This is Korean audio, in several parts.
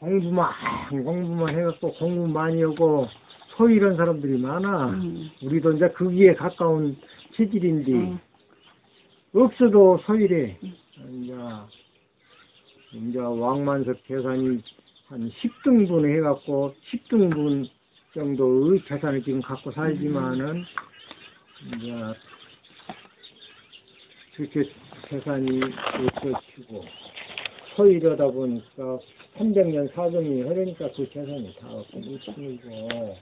공부만 해갖고 공부 많이 하고 소일한 사람들이 많아. 우리도 이제 거기에 가까운 체질인데 없어도 소일해. 이제 왕만석 재산이 한 10등분 해갖고 10등분 정도의 재산을 지금 갖고 살지만은 이제 그렇게 재산이 없어지고 소일하다 보니까 300년 400년이 흐르니까 그 재산이 다 없고 묻히고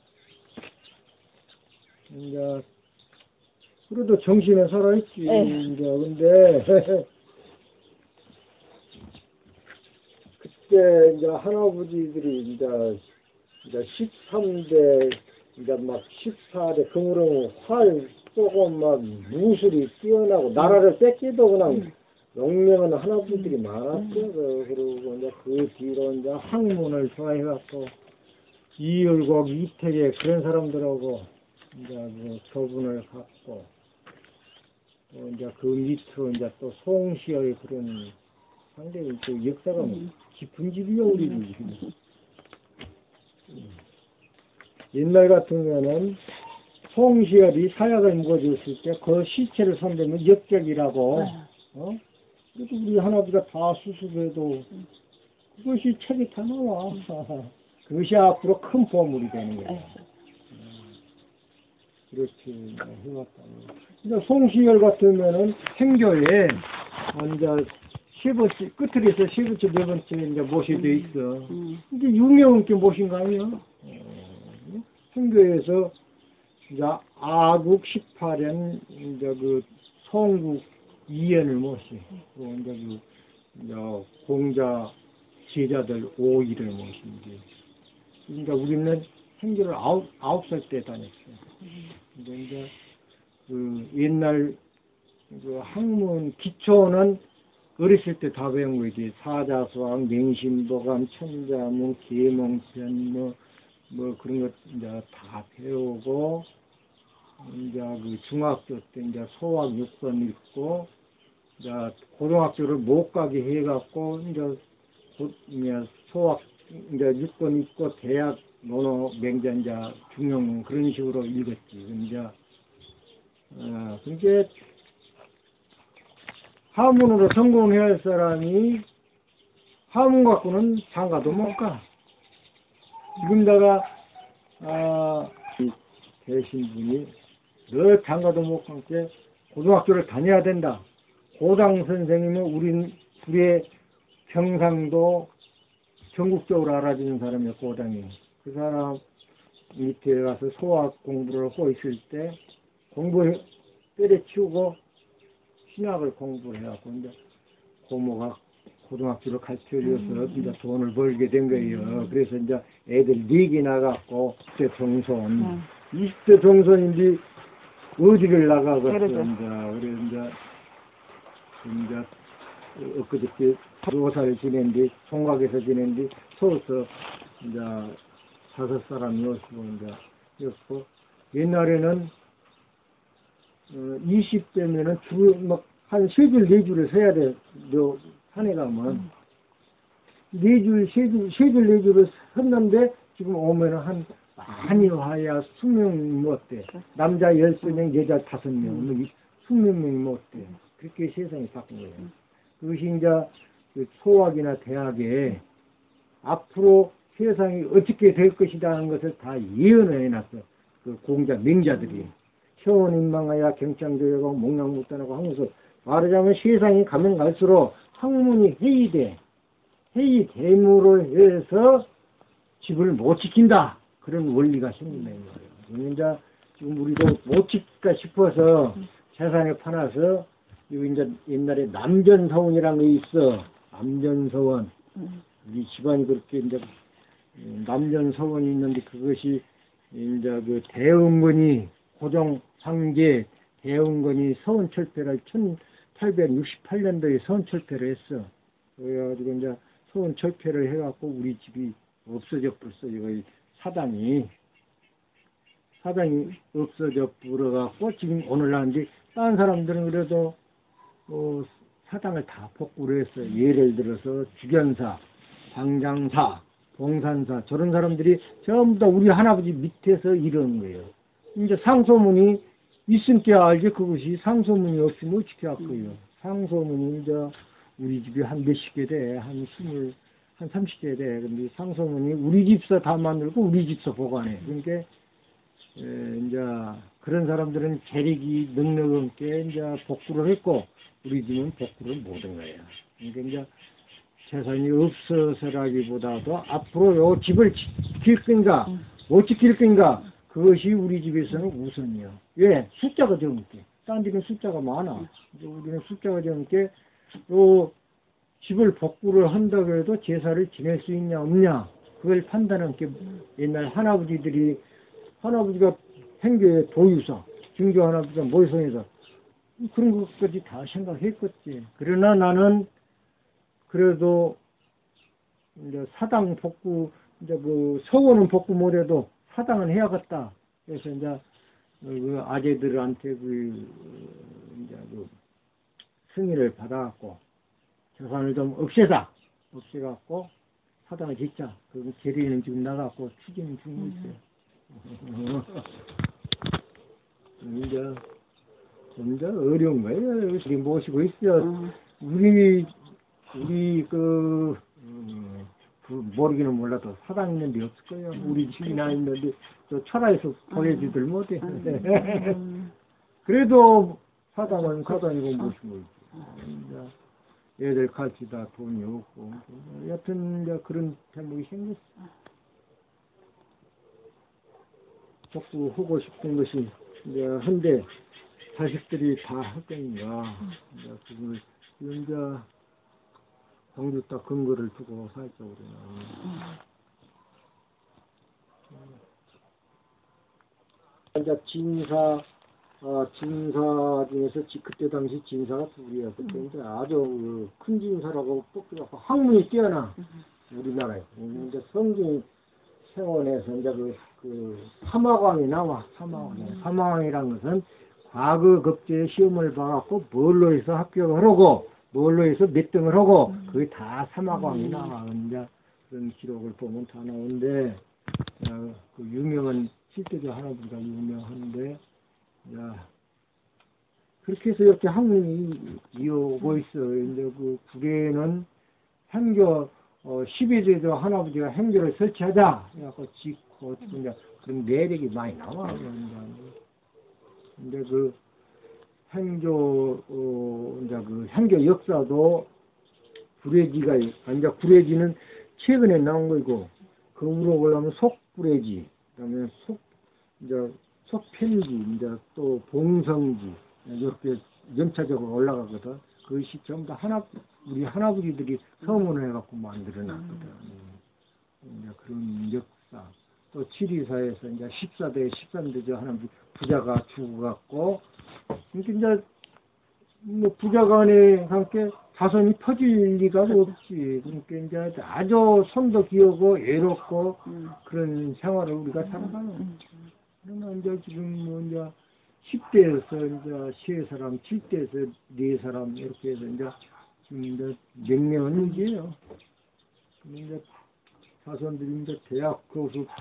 이제 그래도 정신은 살아있지. 이제 근데 그때 이제 할아버지들이 이제 13대 이제 막 14대 그물은 활 쏘고 막 무술이 뛰어나고 나라를 뺏기도 그냥 용맹한 할아버지들이 많았어요. 그리고 이제 그 뒤로 이제 학문을 좋아해갖고 이율곡, 이태계 그런 사람들하고 이제 뭐 교분을 갖고 또 이제 그 밑으로 이제 또 송시의 그런 상당히 그 역사가 깊은 집이요 우리 집이. 옛날 같으면은 송시열이 사약을 묵어줬을 때 그 시체를 손대면 역적이라고. 그래도 우리 할아버지가 다 수습해도 그것이 책이 다 나와. 그것이 앞으로 큰 보물이 되는 거야. 그렇게 해왔다. 이제 송시열 같으면은 행교에 이제 세 번째 끝에서 세 번째 네 번째 이제 모시돼 있어. 이게 유명한 게 모신 거 아니야? 행교에서 이제 아국 18년 이제 그 송국 2년을 모시. 또 이제 그 이제 공자 제자들 5일을 모신지. 그러니까 우리는 행교를 아홉 살 때 다녔어요. 근데 이제 그 옛날 그 학문 기초는 어렸을 때 다 배운 거지. 사자수학, 맹신도감, 천자문, 계몽편 뭐 그런 것 이제 다 배우고 이제 그 중학교 때 이제 소학 6번 읽고 이제 고등학교를 못 가게 해갖고 이제 소학 이제 6번 읽고 대학 논어 맹전자 중용 그런 식으로 읽었지. 이제 그게 하문으로 성공해야 할 사람이 하문 갖고는 장가도 못 가. 지금 내가 되신 분이 너 장가도 못 가게 고등학교를 다녀야 된다. 고당 선생님은 우리의 경상도 전국적으로 알아주는 사람이야. 고당이. 그 사람 밑에 가서 소학 공부를 하고 있을 때 공부 때려치우고 신학을 공부를 해갖고 이제 고모가 고등학교를 가르쳐줘서 이제 돈을 벌게 된 거예요. 그래서 이제 애들 4개 나갔고 10대 동선 20대 동선인데 어디를 나가겠어. 이제 엊그저께 조사를 지낸뒤 총각에서 지낸뒤 서울서 이제 5사람이 오시고 이제 였고 옛날에는 20대면은 한 3줄 4줄을 서야 돼. 산에 가면 4줄 4줄을 섰는데 지금 오면은 한 많이 와야 20명 못 돼. 남자 13명, 여자 5명, 20명이 못 돼. 그렇게 세상이 바뀐 거예요. 그것이 이제 그 소학이나 대학에 앞으로 세상이 어떻게 될 것이다 하는 것을 다 예언을 해놨어. 그 공자, 맹자들이. 현인망하야 경창조약하고 목랑무단하고 하면서 말하자면 세상이 가면 갈수록 학문이 회의돼. 회의됨으로 해서 집을 못 지킨다. 그런 원리가 생긴다는 거예요. 이제 지금 우리도 못 지킬까 싶어서 재산을 파놔서 이거 이제 옛날에 남전서원이라는 게 있어. 남전서원. 우리 집안이 그렇게 이제 남전서원이 있는데 그것이 이제 그 대흥건이 고종 황제 대흥건이 서원철폐를 1868년도에 서원철폐를 했어. 그래가지고 이제 서원철폐를 해갖고 우리 집이 없어져 벌써 이거 사당이 없어져 버려갖고 지금 오늘날인데 다른 사람들은 그래도 사당을 다 복구를 했어요. 예를 들어서 주견사 방장사, 봉산사 저런 사람들이 전부 다 우리 할아버지 밑에서 이런 거예요. 이제 상소문이 있으니까 알지 그것이 상소문이 없으면 어떻게 할 거예요. 상소문이 이제 우리 집이 한 몇십 개 돼. 한 30개 돼. 근데 상소문이 우리 집서 다 만들고 우리 집서 보관해. 그러니까 이제 그런 사람들은 재력이 넉넉하게 이제 복구를 했고 우리 집은 복구를 못한 거예요. 그러니까 이제 재산이 없어서라기보다도 앞으로 요 집을 지킬 건가 못 지킬 건가 그것이 우리 집에서는 우선이요. 왜? 숫자가 적으니까. 딴 집은 숫자가 많아. 우리는 숫자가 적으니까 요 집을 복구를 한다고 해도 제사를 지낼 수 있냐 없냐 그걸 판단하는 게 옛날 할아버지가 행교의 도유사 중교 할아버지가 모성에서 그런 것까지 다 생각했겠지. 그러나 나는 그래도 이제 사당 복구 이제 그 서원은 복구 못해도 사당은 해야겠다. 그래서 이제 그 아재들한테 이제 그 승인을 받아갖고 재산을 좀 없애갖고 사당을 짓자. 그 계리는 지금 나갔고 추진은 중고 있어요. 이제 어려운 거예요. 우리 모시고 있어요. 우리 모르기는 몰라도 사당 있는데 없을 거예요. 우리 집이나 있는데 저 철화에서 보여주들 못해. 그래도 사당은 사당이고 모시고 있어. 애들 가르치다 돈이 없고 여튼 이제 그런 대목이 생겼어. 자꾸 하고 싶은 것이 이제 한데 자식들이 다 할 거니까 이제 그걸 이제 경주 딱 근거를 두고 살짝 우리는. 이제 진사 중에서 그때 당시 진사가 둘이야. 그때 이제 아주 큰 진사라고 뽑혀갖고 학문이 뛰어나 우리나라에. 이제 성경 세원에서 이제 그 사마광이 나와. 사마광이라는 것은 과거 급제의 시험을 봐갖고 뭘로 해서 합격을 하고 뭘로 해서 몇 등을 하고 그게 다 사마광이 나와. 이제 그런 기록을 보면 다 나오는데 그 유명한 실제로 할아버지가 유명한데 야 그렇게 해서 이렇게 학문이 이어오고 있어요. 이제 그 국에는 행교 12제도 할아버지가 행교를 설치하자 그래갖고 짓고 이제 그런 내력이 많이 나와요. 근데 그 행교 이제 그 행교 역사도 구례지가 이제 구례지는 최근에 나온 거고 그 위로 올라오면 속구례지 그다음에 속편지 이제 또 봉성지 이렇게 연차적으로 올라가거든. 그것이 전부 다 우리 할아버지들이 서문을 해갖고 만들어놨거든. 이제 그런 역사. 또 지리사에서 이제 14대, 13대 저 할아버지 부자가 죽어갖고, 그러니까 이제 뭐 부자가 안에 함께 자손이 퍼질 리가 없지. 그러니까 이제 아주 손도 기어고 외롭고 그런 생활을 우리가 살아가요. 그러나 이제 지금 뭐 이제 10대에서 이제 3사람, 7대에서 4사람 이렇게 해서 이제 지금 이제 몇 명은 이제요. 이제 자손들이 이제 대학 교수